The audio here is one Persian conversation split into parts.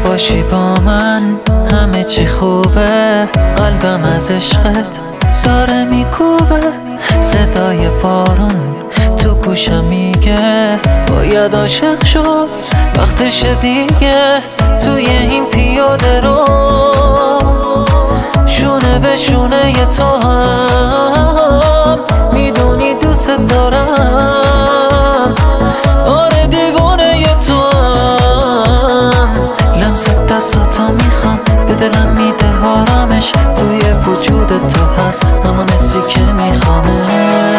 باشی با من همه چی خوبه، قلبم از عشقت داره میکوبه. صدای بارون تو گوشم میگه باید عاشق شد، وقتش دیگه. توی این پیاده رو شونه به شونه تو هم میدونی دوست دارم. آره دیوانه تو هم، لمس دستاتو میخوام، به دلم میده آرامش. توی وجود تو هست همون حسی که میخوامش.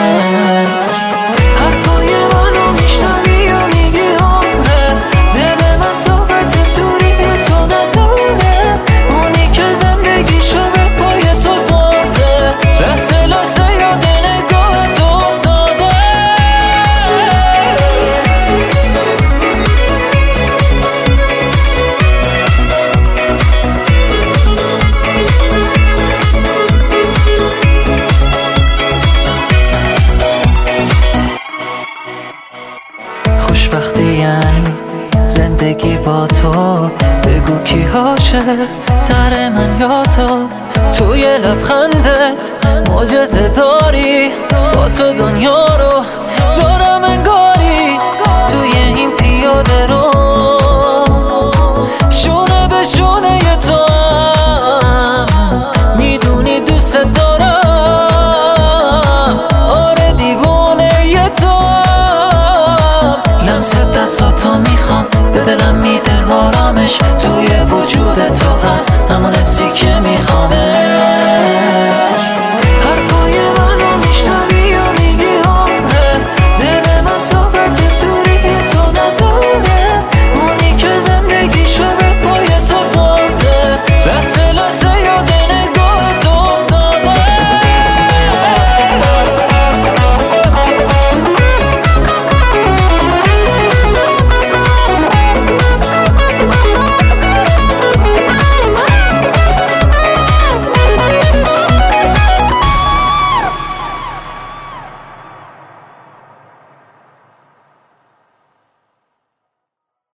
حرفای منو میشنوی و میگی آره، دل من طاقت دوری تو نداره. اونی که زندگیشو به پای تو داده، لحظه لحظه یاد نگاه تو افتاده. خوشبختی یعنی زندگی با تو، بگو کی عاشق تر من یا تو. توی لبخندت معجزه داری، با تو دنیا رو دارم انگاری. توی این پیاده رو شونه به شونه تو هم میدونی دوست دارم. آره دیوانه تو هم، لمس دستاتو میخوام، به دلم میده آرامش. توی وجود تو هست همون